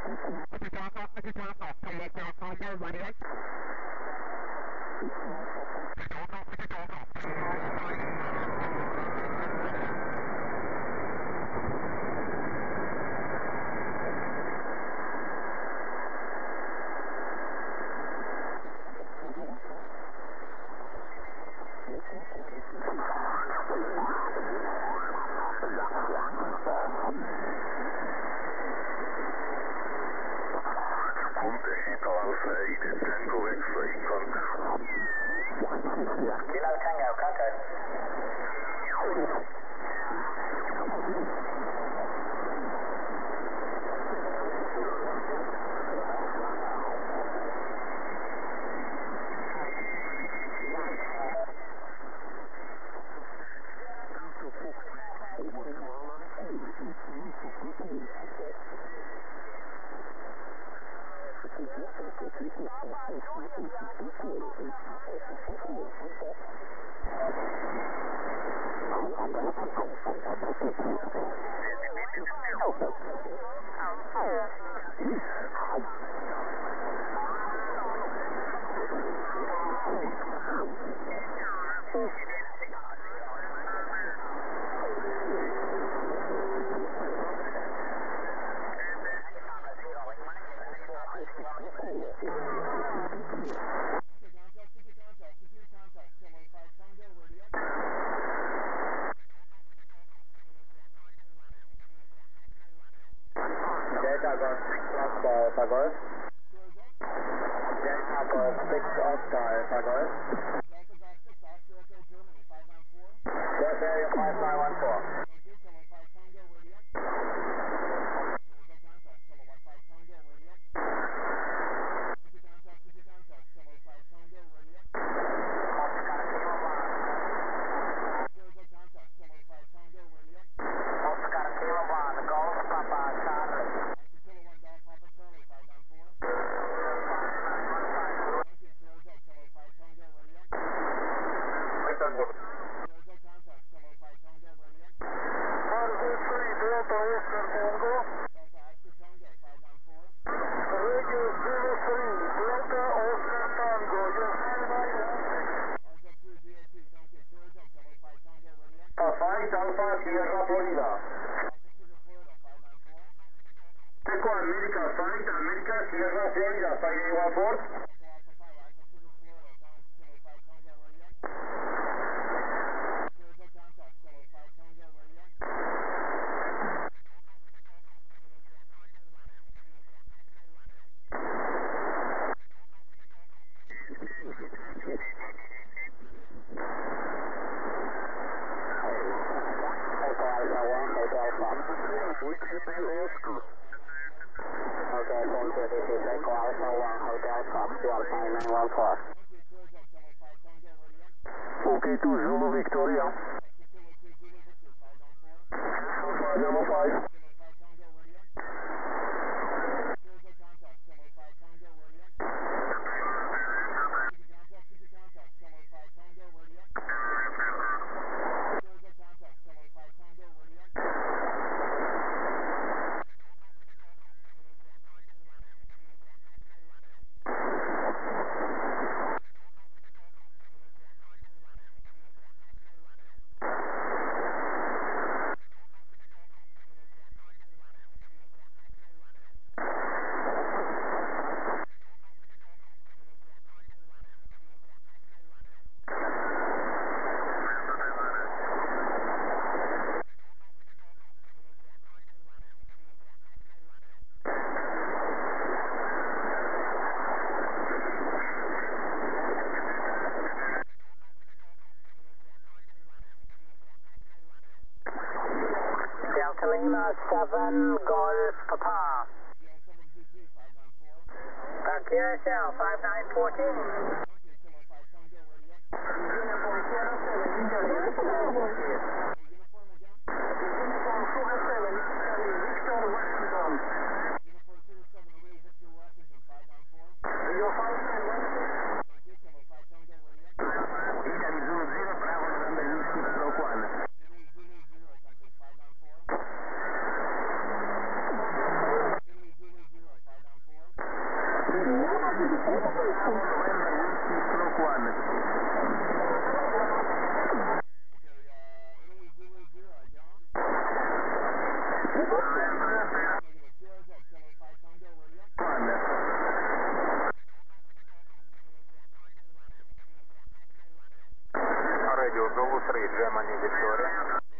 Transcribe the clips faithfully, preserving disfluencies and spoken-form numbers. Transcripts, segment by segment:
seven Golf Papa. Back here, Shell, five nine fourteen. Radio Zulu three, Germany, Victoria.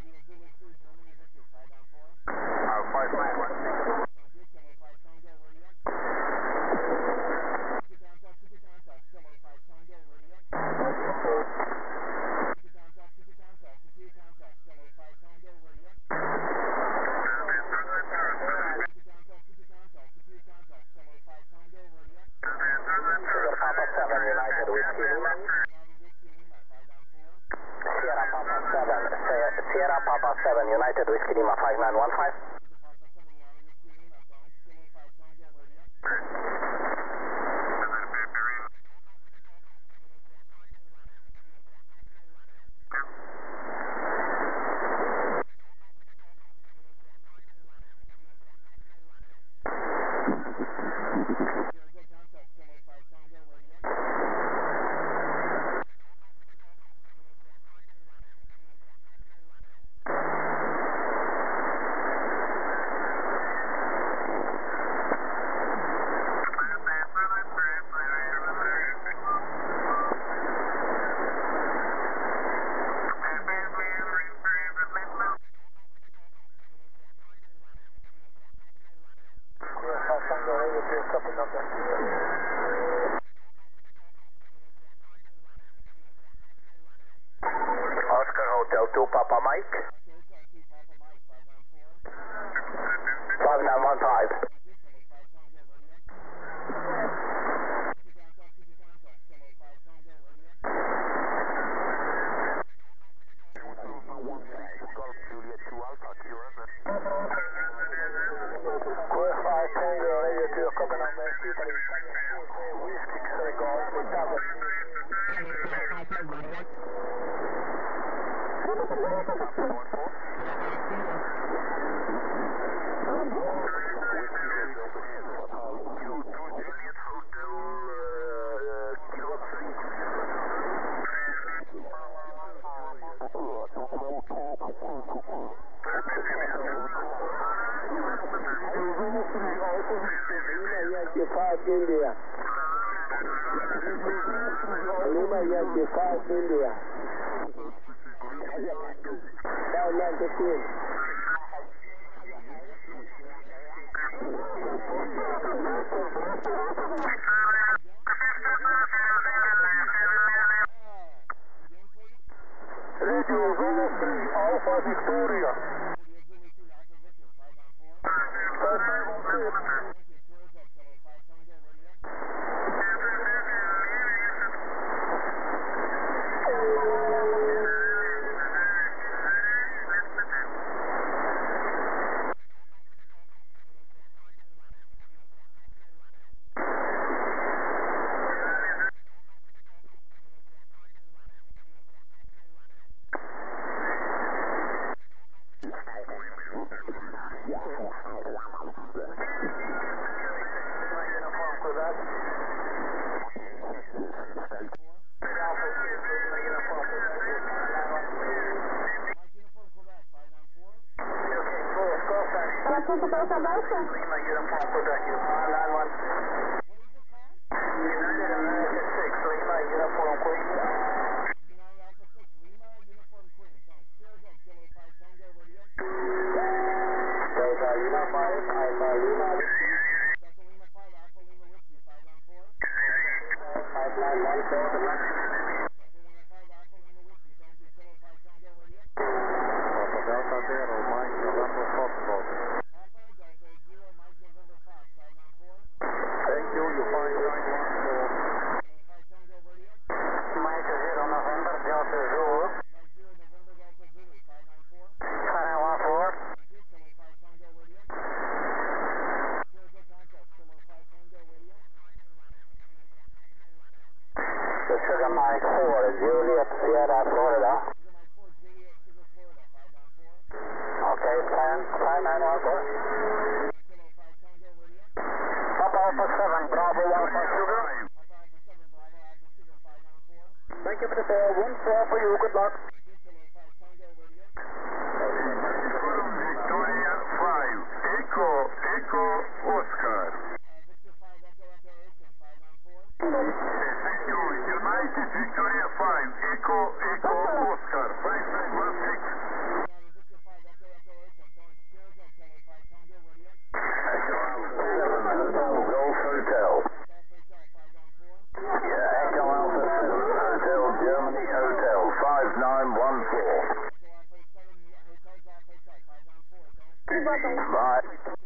Uh, five nine one six. Papa seven, United Whiskey Lima. Sierra Papa seven, Sierra Papa seven, United Whiskey Lima five nine one five. Oscar Hotel two, Papa Mike. five nine one five. Golf Juliet two Alpha, Q R Z. Q five Tango, Radio two, coming on there. Whiskey, sorry, Golf, seven. five India. Lima Yankee five India. five nine fifteen. Radio Zulu three, Alpha Victoria. five nine one six. Lima Uniform Quebec, nine nine one. United American six, Lima Uniform Queen. United Alpha six, Lima Uniform Queen. Thanks. Sierra Z, Kilo five Tango Radio. Delta Lima five, Alpha Lima. Delta Lima five, Alpha Lima Whiskey, five nine four. five nine one four. Delta Lima five, Alpha Lima Whiskey. Thank you. Kilo five Tango Radio. Papa Delta zero, Mike November Foxtrot. Papa Delta zero, Mike November Fox, five nine four. Thank you, you find nine one four. Kilo five Tango Radio. Mike zero November Delta Zulu. Mike zero November Delta Zulu, five nine four. five nine one four. Thank you. Kilo five Tango Radio. Sierra Z contact, Kilo five Tango Radio. The Sugar Mike four, Juliet Sierra, Florida. Sugar Mike four, Juliet, Sugar, Florida, five nine four. Okay, plan, five nine one four. Kilo five Tango Radio. Papa Alpha seven, Bravo Alpha Sugar. four for you. Good luck. Victoria five, Echo, Echo, Oscar. Echo, United Victoria five, Echo, Echo, Oscar. five nine one six. Golf Hotel. Yeah, Echo Alpha seven, Hotel Germany Hotel, five nine one four. Bye.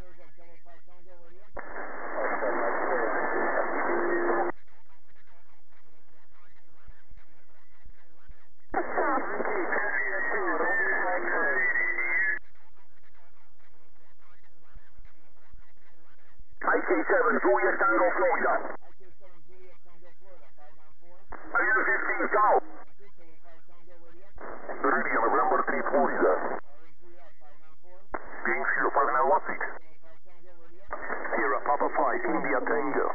I K seven, Juliet Tango, Florida. Area fifteen, go. Radio November three, Florida. Being Sierra five nine one six. Sierra Papa five, India Tango.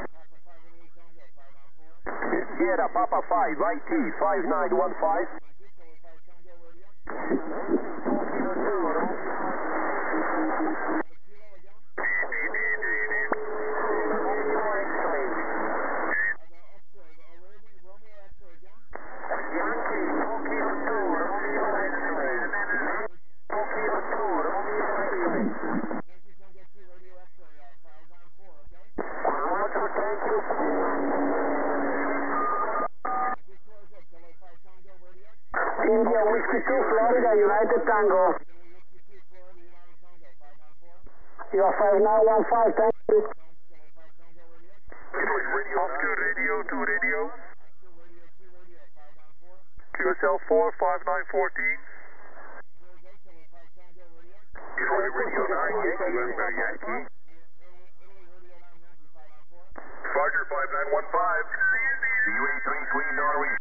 Sierra Papa five, I T five nine one five. India Whiskey two, Florida, United Tango. You are five nine one five, thank you. Radio two, radio two, radio. Q S L four, five nine one four. Radio nine, Yankee, November Yankee. Roger, five nine one five. U A three three, Norway.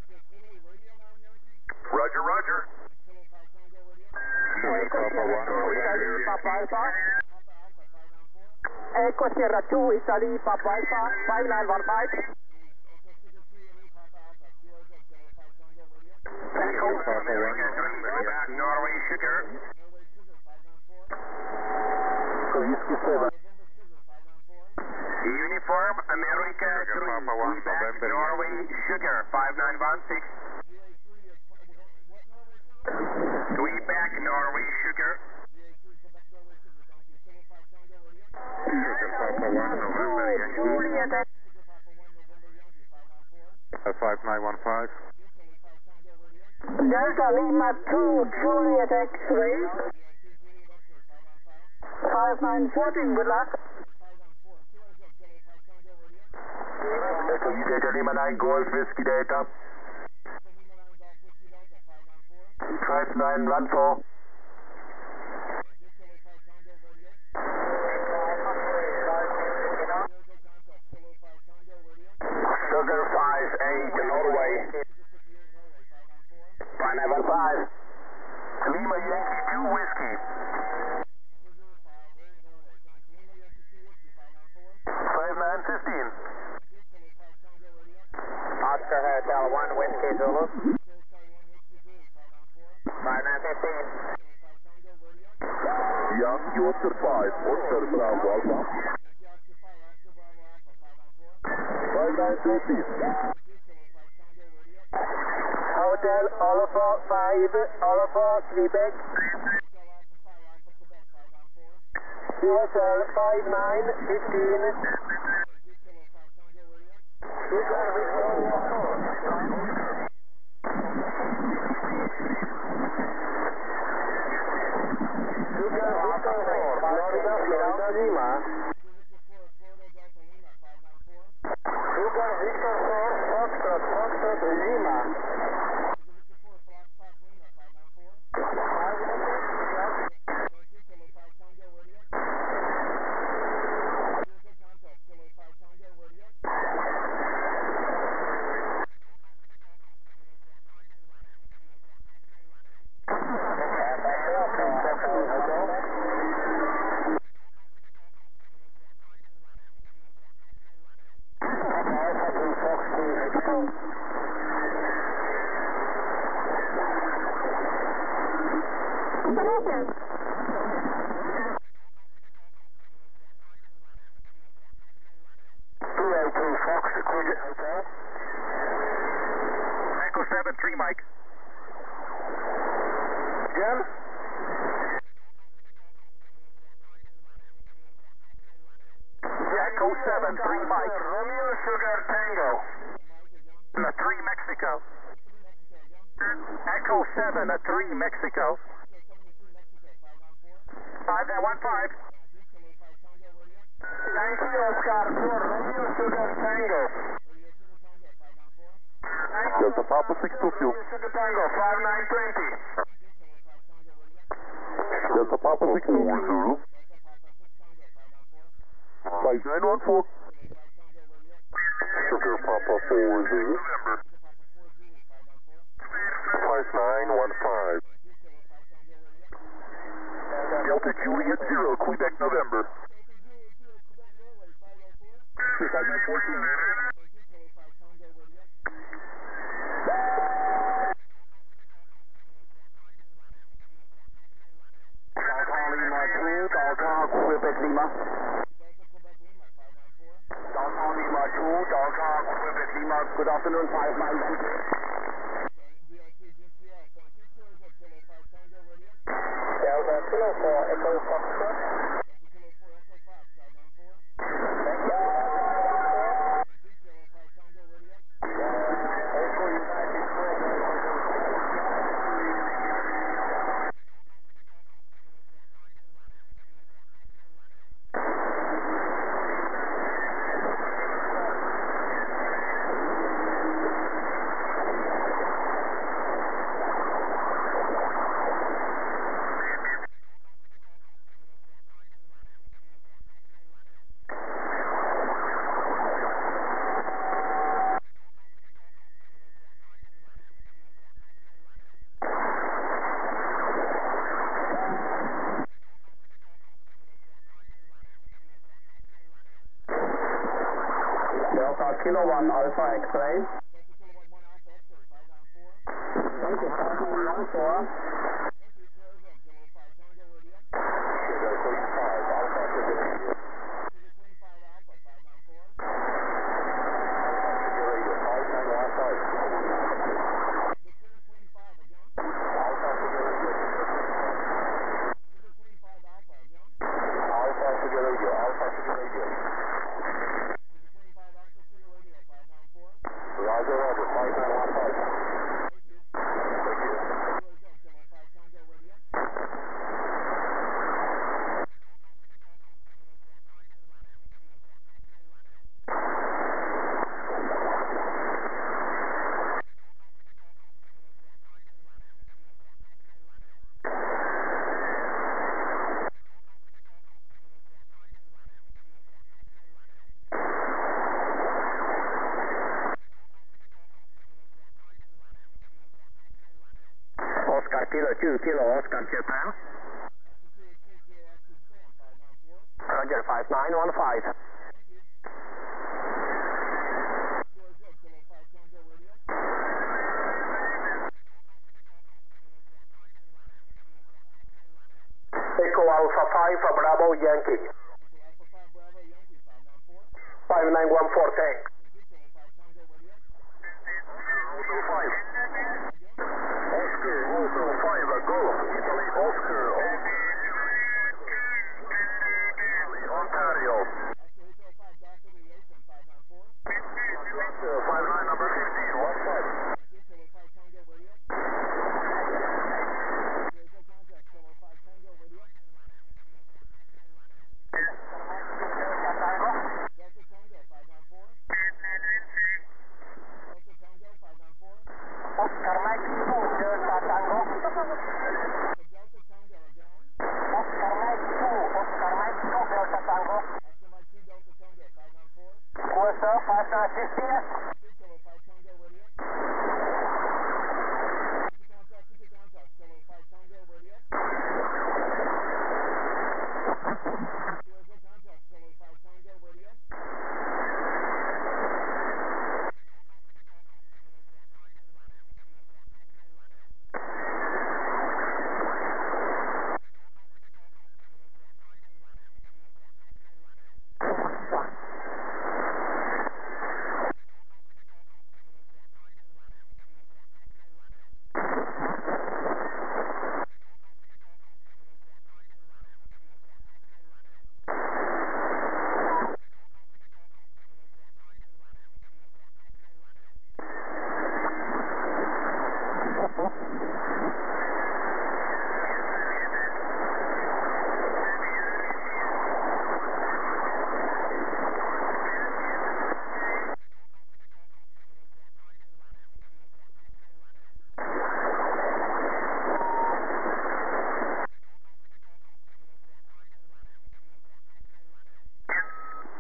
Roger, roger. Echo Sierra two, Italy, Papa Alpha, five nine one five. Norway, sugar. Whiskey seven. Uniform, America three. Norway, sugar, five nine one six. We back, Norway, sugar. five nine one five. Delta Lima two, Juliet X-ray. five nine one four, good luck. Delta Lima nine, Golf Whiskey Delta. five nine one four. Sugar five eight, Norway. five nine one five. Lima Yankee two Whiskey. five nine one five. Oscar Hotel one, Whiskey Zulu. five nine one five. Yankee Oscar five, Oscar Bravo Alpha. five nine one five. Hotel Alpha five, Alpha Quebec. U S L five nine one five. Florida, Florida, Lima. Sugar Victor four, Foxtrot, Foxtrot, Lima. Houston. two oh two Fox, Quinjet Hotel. Echo seven three Mike. Again? Echo seven three Mike. Romeo Sugar Tango. A three Mexico. Echo seven a three Mexico. five nine one five. Yankee Oscar four, Romeo Sugar Tango. Delta Papa six two two. Romeo Sugar Tango, five nine twenty. Delta Papa six two two. five nine one four. Sugar Papa four zero. five nine one five. Delta Juliet zero, Quebec November. five nine fourteen. Delta Lima two, Delta Quebec Lima. Delta Lima two, Delta Quebec Lima. Good afternoon, five nine one two. Delta Kilo four, Echo Foxtrot. Thank you. Echo United four. Delta Kilo one Alpha X-ray. Thank you, five nine one four. Sugar Queen five, Alpha Sugar Radio. Sugar Radio, five nine one five. Alpha Sugar Radio. Alpha Sugar Radio, Alpha Sugar Radio. Roger, Roger, five nine one five. Thank you. Oscar Kilo two, Kilo Oscar Japan. Roger, five nine one five. Echo Alpha five, Bravo Yankee. five nine one four, tank. five. Oscar, Hotel five, Golf, Italy, Oscar, Ontario. five nine number fifteen, one five. Oscar Mike two, Delta Tango. Oscar Mike two, Oscar Mike two, Delta Tango. Course five nine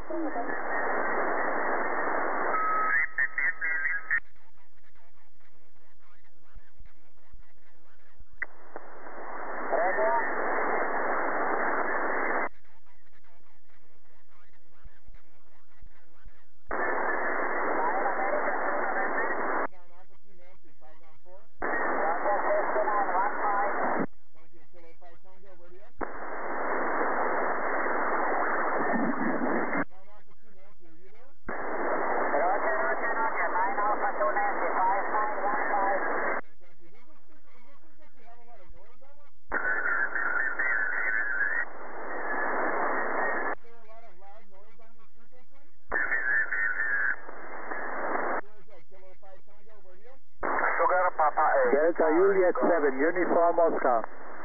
Delta Juliet seven, Uniform Oscar.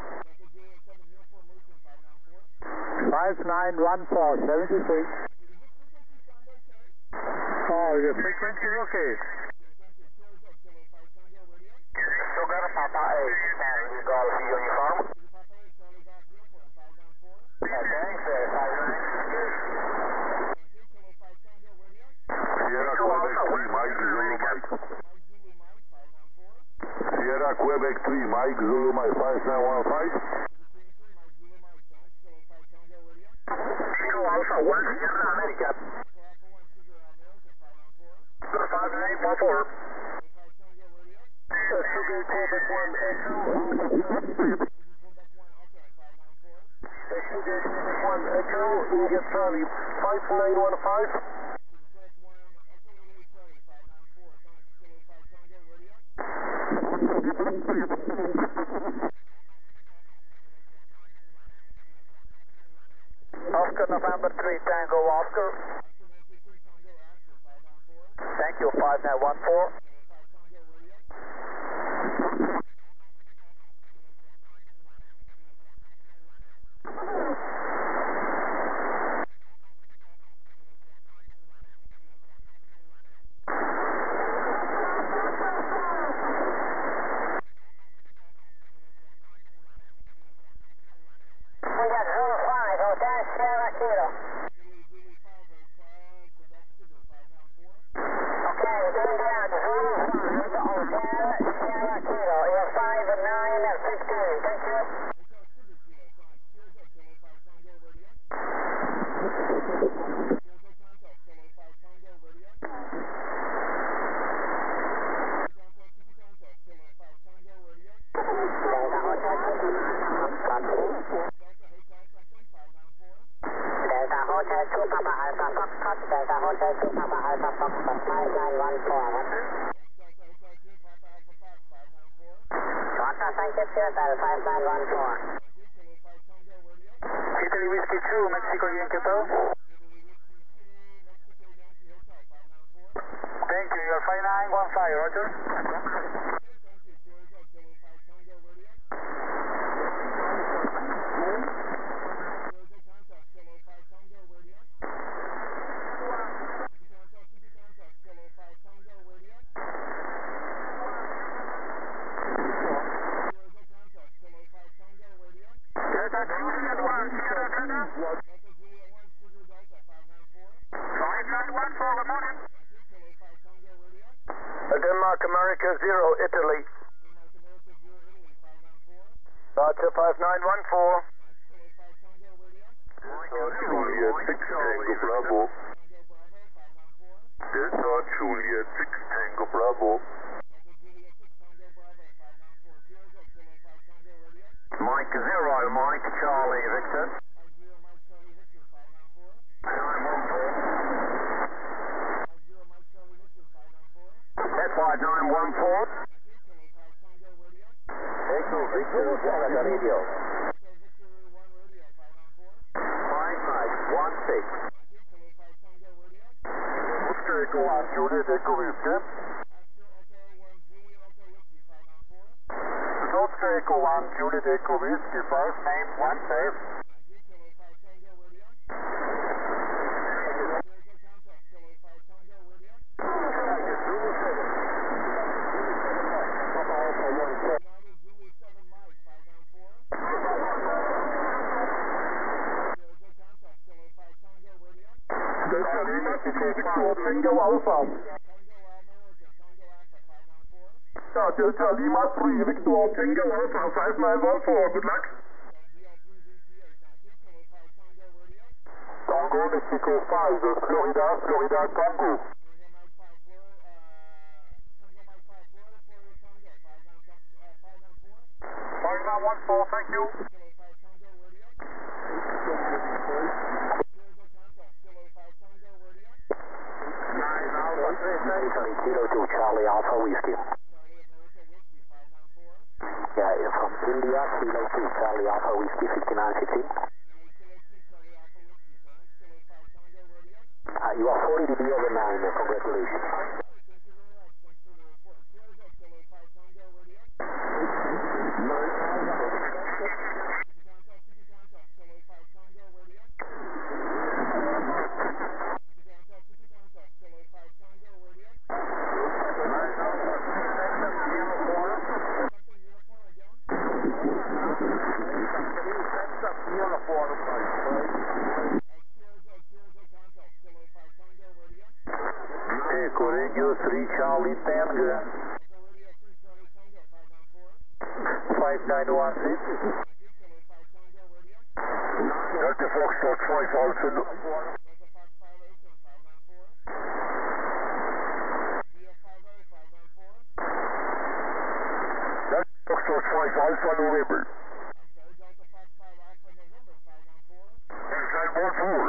five nine one four, seventy-three. Oh, the frequency is okay. Sugar Papa eight, Charlie Golf Uniform. Thanks, five nine. Sierra Quebec three, Mike Zulu Mike. Sierra Quebec three, Mike Zulu Mike, five nine one five. Echo Alpha one, Sierra America. five nine one four. Sugar Quebec one, Echo. Sugar Quebec one, Echo. India Charlie, five nine one five. Oscar November three, Tango Oscar. Thank you, five nine one four. We got zero five, Hotel Sierra Kilo. Okay, India zero five, Hotel Sierra Kilo. You're five nine and fifteen. Thank you. Delta Hotel two Papa Alpha Foxtrot, Delta Hotel two Papa Alpha Foxtrot, five nine one four. Roger, thank you, Seattle, five nine one four. Italy Whiskey two, Mexico Yankee Hotel. Thank you, you're five nine one five, Roger. Delta Juliet one, Sierra Delta. five nine one four, good morning. Denmark America zero, Italy. Roger, five nine one four. Juliet six, Tango Bravo. Delta Juliet six, Tango Bravo. Mike zero, Mike Charlie Victor. nine one four. That's five nine one four. Echo Victor, Canada Radio. five nine one six. Oscar Echo one, Juliet Echo Whiskey. Oscar Echo one, Juliet Echo Whiskey, five nine one five. Delta Lima, Pacific twelve, Tango Alpha. Yeah, Delta Lima three, Victor Tango Alpha, five nine one four, good luck. Tango Mexico five, Florida, Florida, Tango. five nine one four, thank you. nine Alpha three, Kilo two Charlie Alpha Whiskey. Yeah, you're from India, Kilo two Charlie Alpha Whiskey fifty-nine fifteen. Uh, you are forty dB over nine, uh, congratulations. Echo Radio three Charlie Tango. five nine one six. Delta Foxtrot five Alpha. Delta Foxtrot five Alpha November. five nine one four.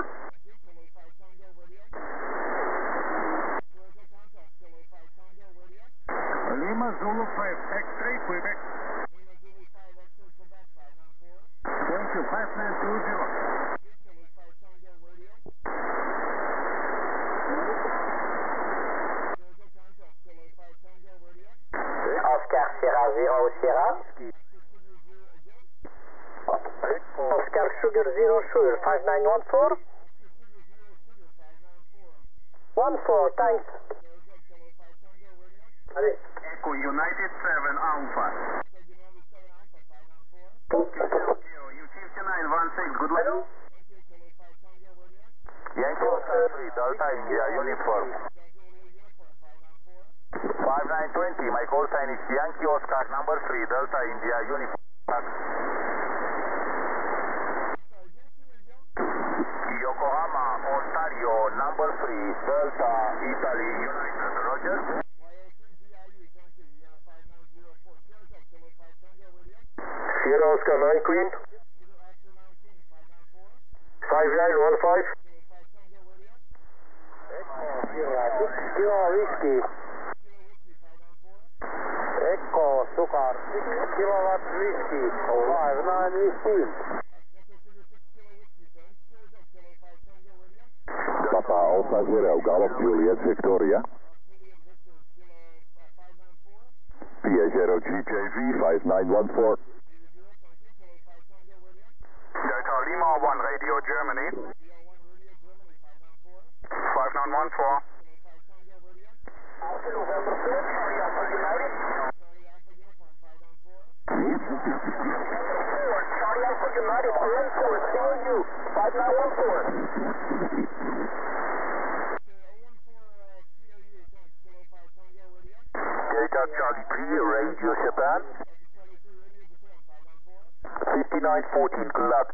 Lima Zulu five X-ray Quebec. Thank you, five nine two zero. Oscar Sierra zero Sierra. Oscar Sugar zero Sugar five nine one four. one four, thanks. Echo United seven Alpha. U fifty-nine one six, good luck. Yankee Oscar three, Delta India, uniform. five nine two zero, my call sign is Yankee Oscar number three, Delta India, uniform. Yokohama, Ontario, number three, Delta, Italy, United, Roger. Sierra Oscar nine Queen. five nine one five. Echo Sierra six Kilo Whiskey. Echo Sugar six Kilowatt Whiskey. five nine fifteen. Papa Alpha Zero, Golf Juliet Victoria. Piaggio G J V five nine one four. Delta Lima one Radio Germany. five nine one four. Alpha November four, Charlie Alpha United. Charlie Alpha United, one four, C L U, five nine one four. Delta Charlie three, Radio Japan. fifty-nine fourteen, good luck.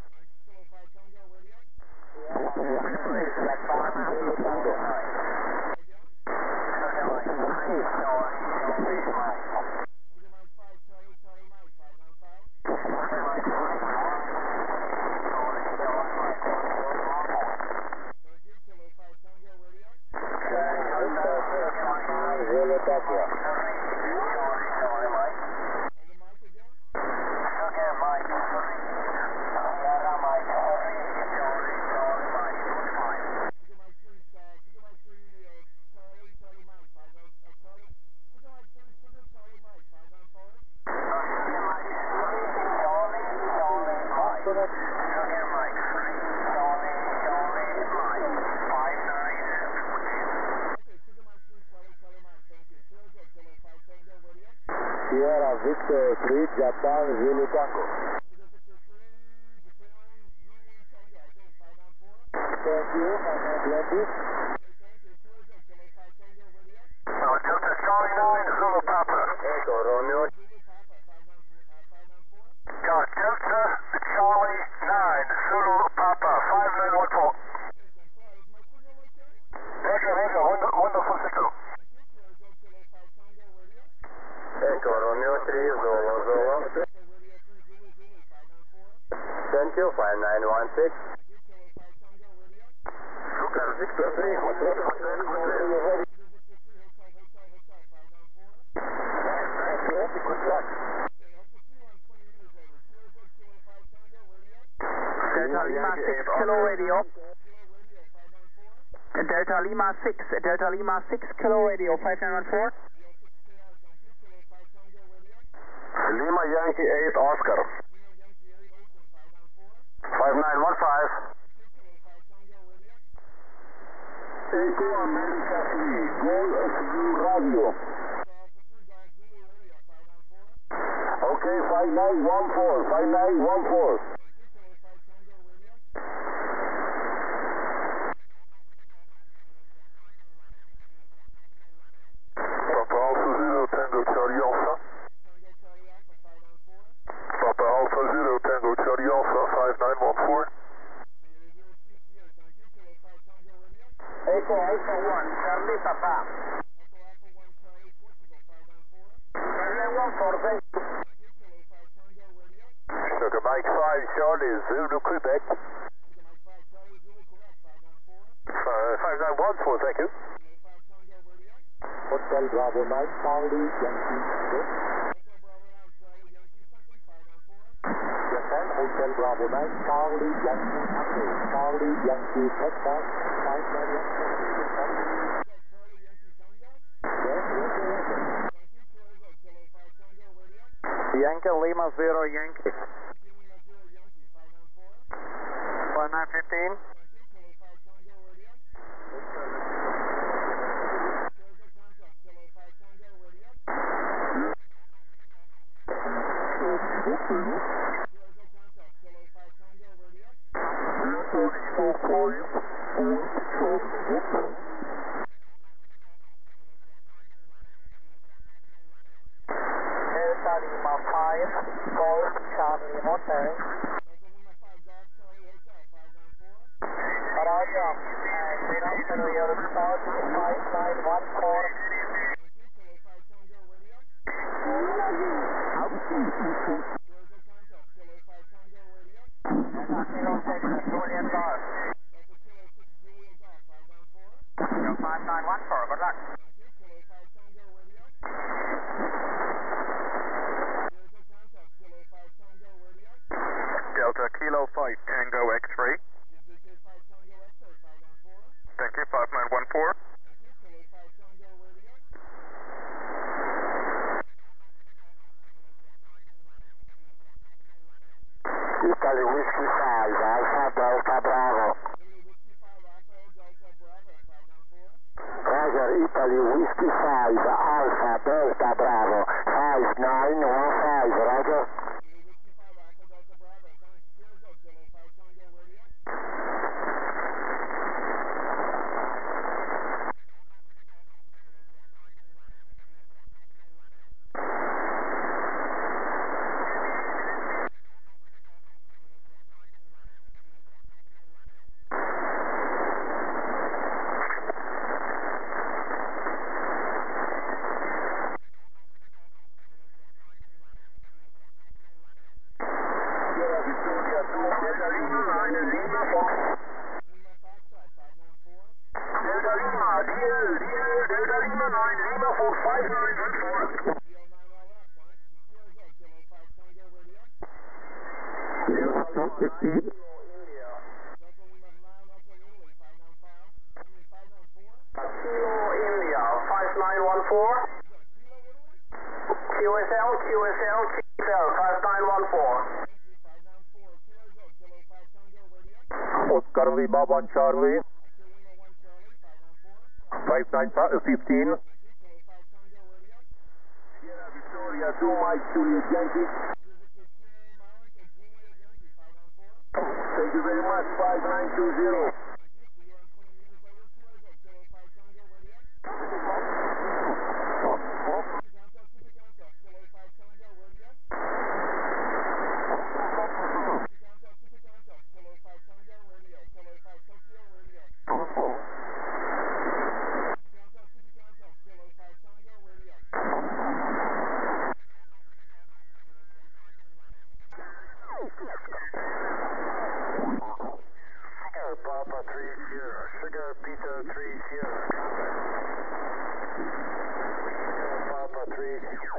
Sierra Victor three, Japan, Zulu Tango. thank you. Yankee. Uh, Delta Charlie nine, Zulu Papa. Echo Romeo. Yeah, Delta Charlie nine, Zulu Papa, five nine one four. Roger, roger, wonder, wonderful signal. Echo Romeo three, Zulu Zulu. Thank you, five nine one six. Super, Victor three, Hotel, Hotel, Hotel. Good luck. Delta Lima six Kilo Radio. Delta Lima six, Delta Lima six Kilo Radio, five nine one four. Lima Yankee eight Oscar. five nine one five. Echo America three, Gold S U Radio. Okay, five nine one four, five nine one four. Papa Alpha Zero Tango Charlie Alpha. Papa Alpha Zero Tango Charlie Alpha, five nine one four. Echo Alpha one, Charlie Papa. five nine one four, thank you. Sugar Mike five Charlie Zulu Quebec. five nine one four, thank you. Hotel Bravo nine, Charlie Yankee six. Yes, sir. Hotel Bravo nine, Charlie Yankee six. Charlie Yankee Texas, five nine one four. Yes, yes, yes. Yankee Lima zero Yankee. five nine fifteen. Delta Lima five, Gold Charlie Hotel. Roger. And good afternoon, your report five nine one four. five nine one four, good luck. Delta Kilo five Tango X-ray. Thank you, five nine one four. Italy Whiskey five, Alpha Delta Bravo. Roger, Italy Whiskey five, Alpha Delta Bravo, five nine one five, Roger. Kilo India, five nine one four. Q S L, Q S L, Q S L, five nine one four. Oscar Lima one Charlie. five nine fifteen. Sierra Victoria two Mike Juliet Yankee. Thank you very much, five nine two zero. Victor three Sierra, contact. Papa three.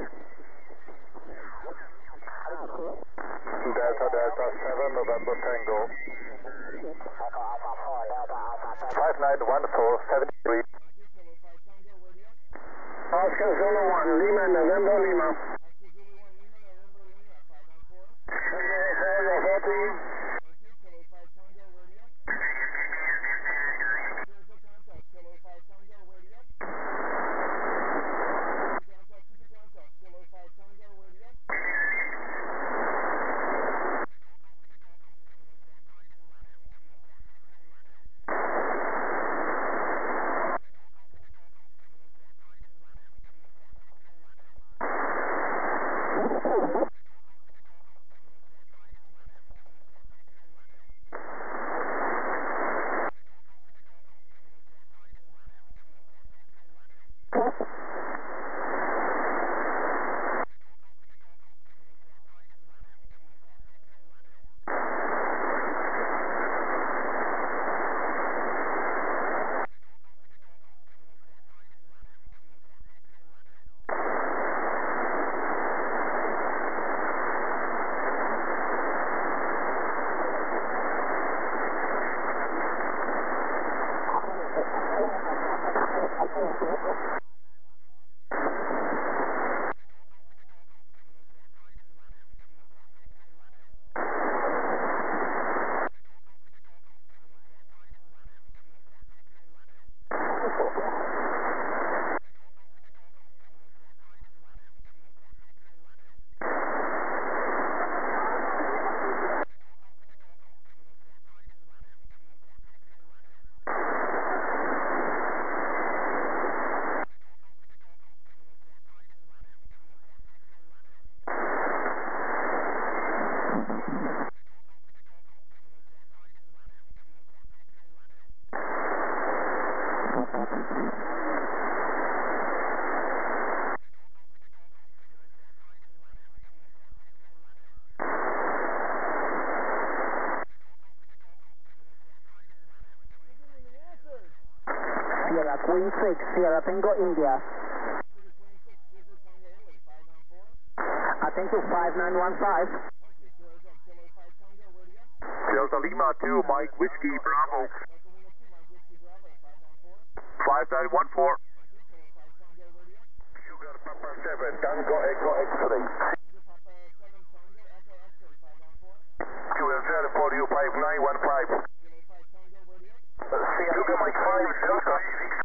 Delta Delta seven November Tango. Alpha Alpha four, Delta Alpha Tango. five nine one four seven three. Oscar Zulu one, Lima, November Lima. Sierra Queen six, Sierra Tango India. I think you five nine one five. Delta Lima two, Mike Whiskey Bravo. five nine one four. Sugar Papa seven, Tango Echo X-ray. Q S L for you, five nine one five. Sugar Mike five, Delta.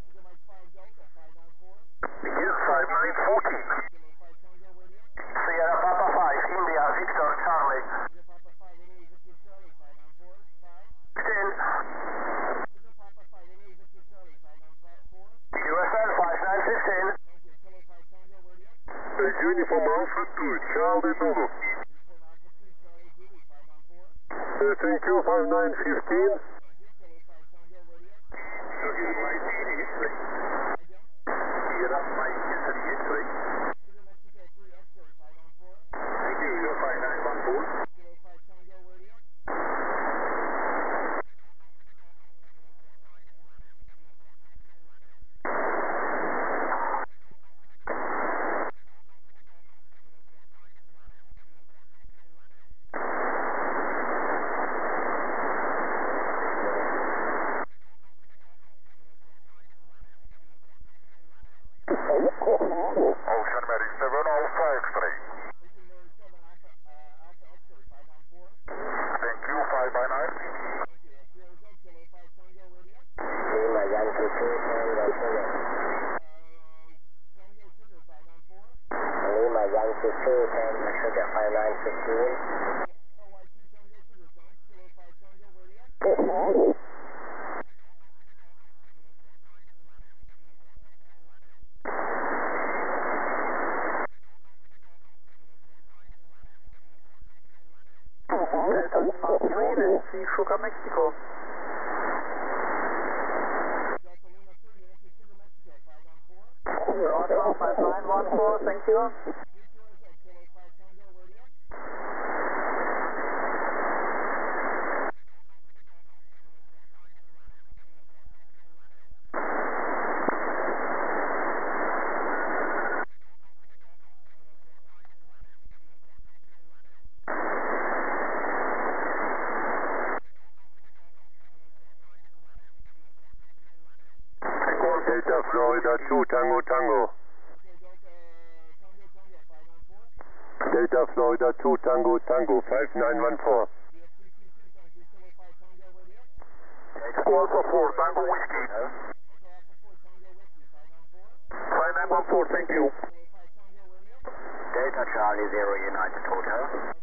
Yes, five nine fourteen. Sierra Papa five, India, Victor, Charlie. ten. Q S L five nine one five. Uniform Alpha two, Charlie Zulu. Thank you, five nine one five. Sugar Mike three. Sierra Mike three. Thank you, your five nine one four. Ocean Mary seven Alpha X-ray. Thank you, five nine nine. Lima, Yankee two, Tango Sugar. Lima, Yankee two, Tango Sugar, five nine one five. Delta Lima three, Nancy, Sugar Mexico. Roger, five nine one four, thank you. Delta Florida two Tango Tango. Delta Florida two Tango Tango five nine one four. Alpha four, Tango Whiskey. five nine one four, thank you. Delta Charlie Zero United Hotel.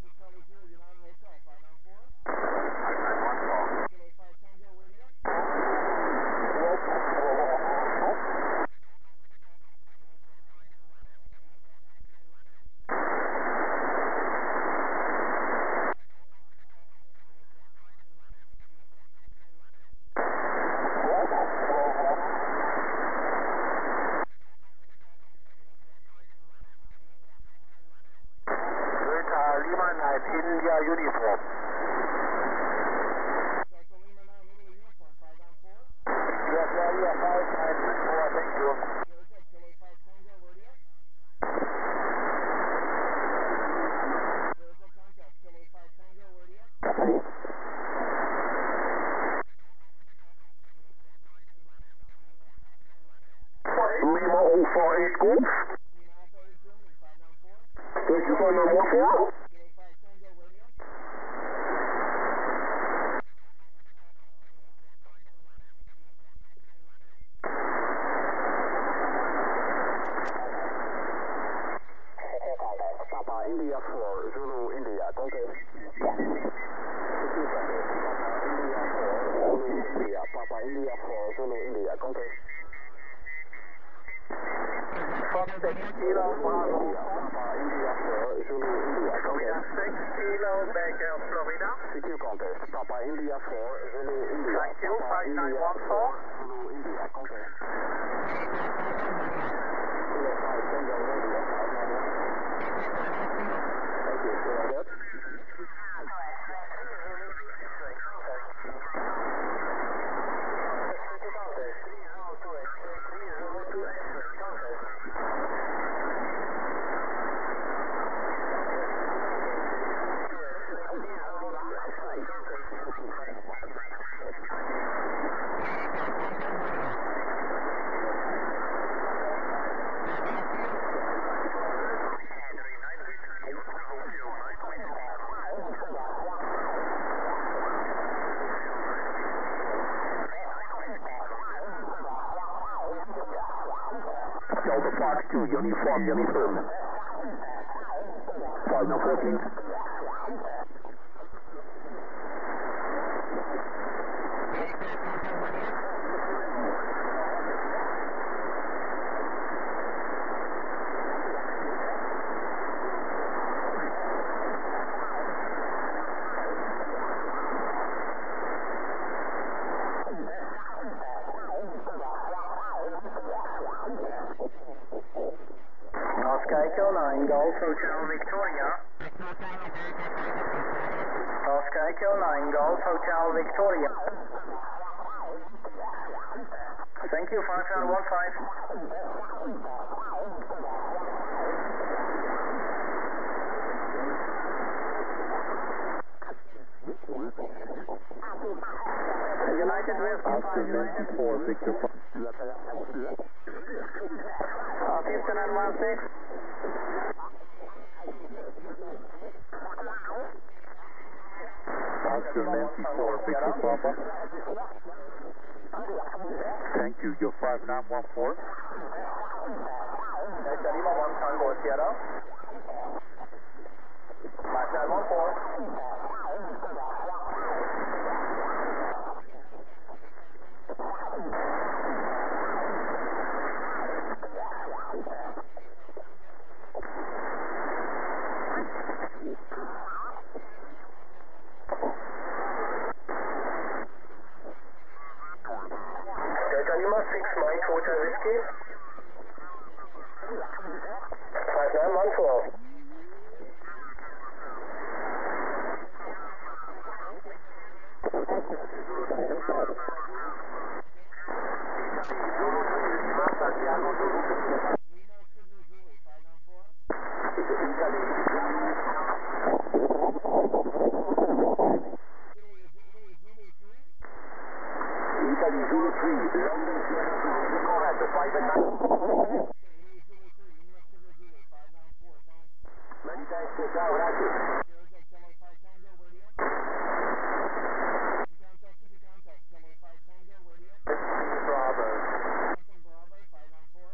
five nine one four. Lima nine India uniform. Yes, area five nine six four, thank you. Lima oh four eight Golf. Thank you for your one four. Papa India four, Zulu India, okay. Papa India four, Zulu India, okay. Fox six Kilo Bravo. Papa India four, Zulu India, okay. six Kilo Baker Florida. C Q contest, Papa India four, Zulu India. Thank you, five nine one four. Zulu India, okay. Thank you, sir. Good. Delta Fox two, uniform, uniform. Final fourteen. Oscar Echo nine, Golf Hotel Victoria. Oscar Echo nine, Golf Hotel Victoria. Thank you, five nine one five. United Whiskey five, United four, Victor five. Houston and one six. Oscar Nancy four, Victor Papa. Thank you, you're five nine one four. Delta Lima one Tango Sierra. five nine one four. Delta Lima six Mike Hotel Whiskey. five nine one four. Italy Zulu three, London Sierra. Go ahead, Zulu three, Lima Sugar Zulu, five nine four, thanks. Many thanks, good job, gracias. Sierra Kilo five Tango, radio. City contact, city contact, Kilo five Tango, radio. Bravo. Something Bravo, five nine four.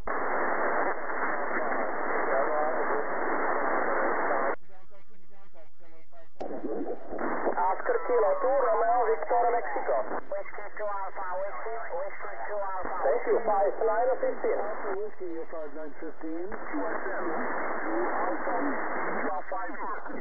City contact, city contact, Kilo five Tango. Oscar Kilo two, Romeo, Victor, Mexico. Whiskey two Alpha, Whiskey, Whiskey two Alpha. Thank you, five nine fifteen. Alpha Whiskey, five nine fifteen. One seven. Alpha, Alpha five.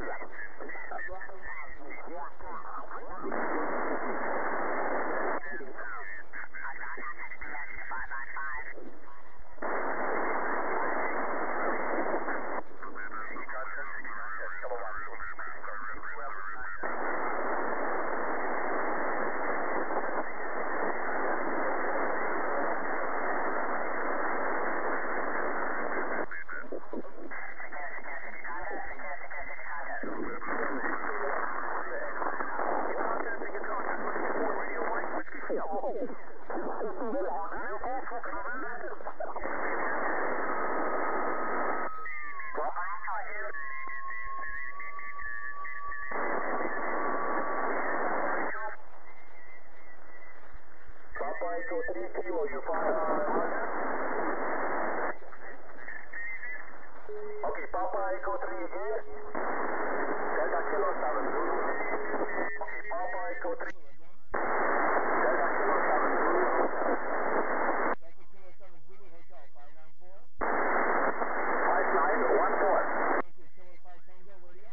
Okay, Papa Echo three here. Delta Kilo seven Zulu. Okay, Papa Echo three. Delta Kilo seven Zulu. Delta Kilo seven Zulu Hotel, five nine four. five nine one four. Thank you, Kilo five Tango, radio.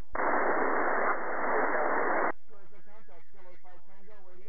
Sierra contact, Kilo five Tango, radio.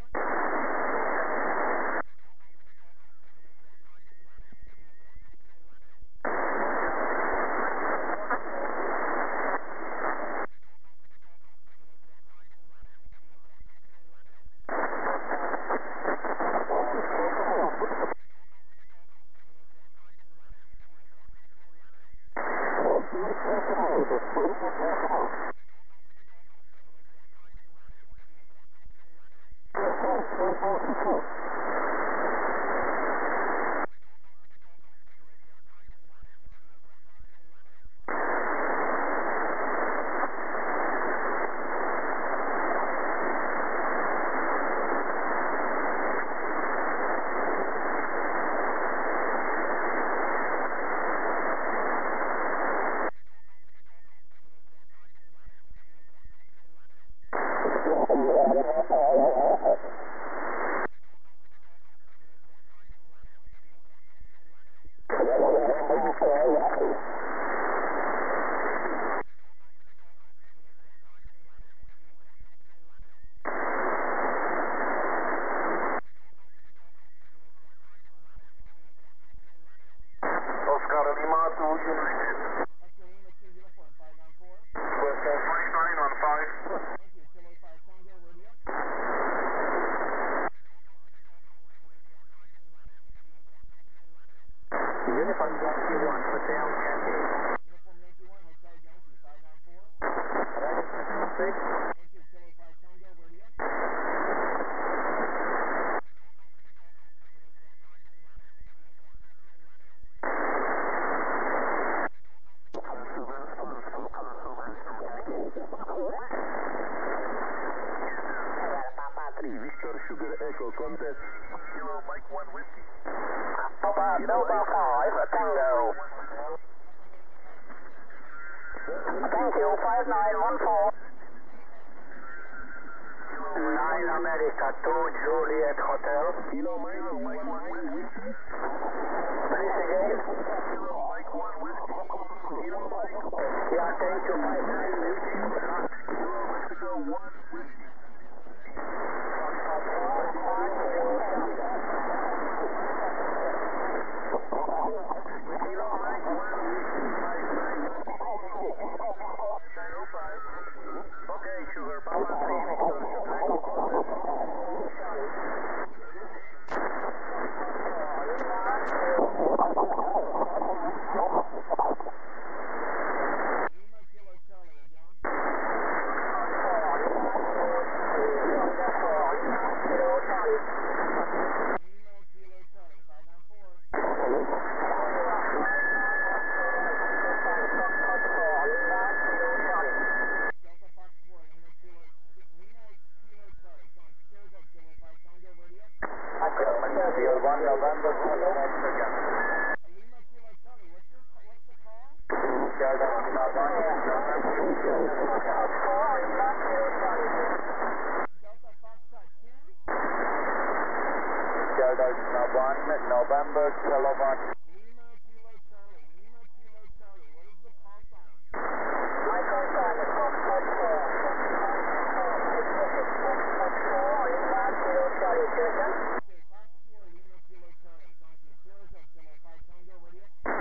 Oscar Lima two United. Oscar Lima two Uniform, five nine four. five nine one five. Thank you, Kilo five Tango, radio. Uniform Yankee one, Hotel Yankee. Uniform Yankee one, Hotel Yankee, five nine four. six. Thank you, Kilo five Tango, radio. Papa three, Victor Sugar Echo Contest. Kilo Mike one Whiskey. Papa Delta five, Tango. Thank you, five nine one four. nine America two Juliet Hotel. Kilo Mike one Whiskey. Please again. Kilo Mike one Whiskey. Kilo Mike. Yeah, thank you, five nine Whiskey. Kilo Mexico one Whiskey. Okay, Sugar Papa three, Victor Sugar Echo Contest. Delta Lima one, November Delta Foxtrot two. Delta Lima one, November kilowatt. Lima Kilo Charlie. Lima Kilo Charlie. What is the call sign? My call sign is Foxtrot four. Lima Kilo Charlie station. Okay, Fox four, Lima Kilo Charlie. Thank you. Tours up, Kilo five Tango Radio.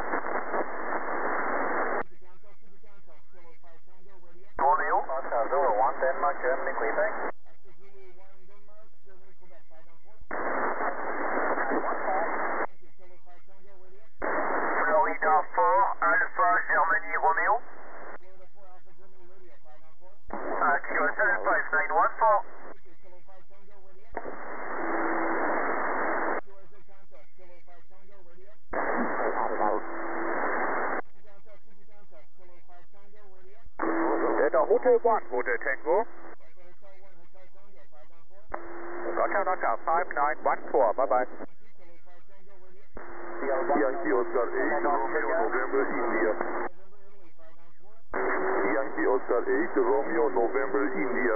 City Council, City Council, Kilo five Tango Radio. Romeo, Oscar zero one, Denmark, Germany, Quebec. Oscar Zulu one, Denmark, Germany, Quebec, five on four. nine one four. Thank you. Kilo five Tango Radio. Florida four, Alpha Germany Romeo. Florida four, Alpha Germany Radio, five on four. At Q S L five nine one four. Thank you. Kilo five Tango Radio. Q R Z contact, Kilo five Tango Radio. City Council, City Council, Kilo five Tango Radio. Delta Hotel one, Hotel Tango. Delta Hotel one, Hotel Tango, five on four. Roger, Roger, five nine one four, bye bye. Thank you. Kilo five Tango Radio. Yankee Oscar eight, Romeo November India. November Italy, five on four. Yankee Oscar eight, Romeo November India.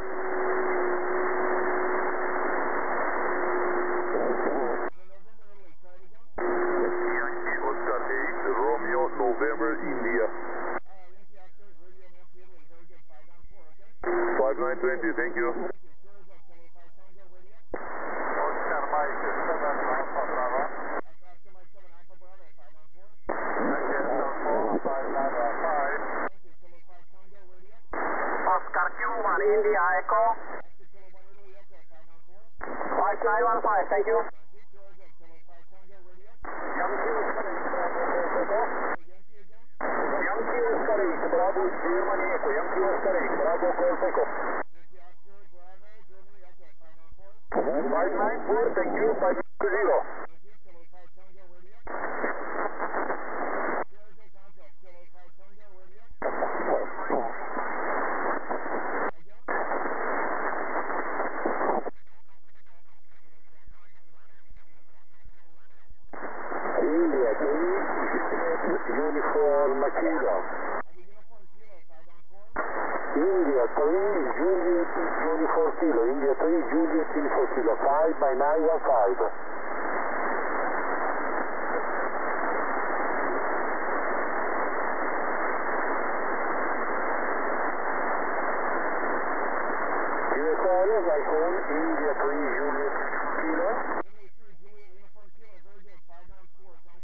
November Italy, try it again. Yankee Oscar eight, Romeo November India. Uh, Yankee Oscar, Radio Yankee Italy, very good, five on four, okay? five nine twenty, thank you. Thank you. Tours up, Kilo five Tango Radio. Oscar Mike seven, Alpha Bravo. Oscar Oscar Mike seven, Alpha Bravo, five on four. Delta four, five nine one five. Thank you. Kilo five Tango Radio. Oscar Q one, India Echo. Oscar Kilo one Italy Echo, five on four. five nine one five, thank you. Thank you. Tours up, Kilo five Tango Radio. Yankee Oscar eight, Uh, Yankee again. Yankee Oscar eight, Bravo, Germany Echo. Yankee Oscar eight, Bravo, Golf Echo. Yankee Oscar, Bravo, Germany Echo, five on four. five nine four, thank you. five zero. Thank you. Kilo five Tango Radio. Tours up, contact, Kilo five Tango Radio. Again. India three, Uniform Kilo. Uh, the uniform Kilo, five on four. India three, Juliet Uniform Kilo. India three, Juliet Uniform Kilo. five by nine one five. U S A, Icon, India three,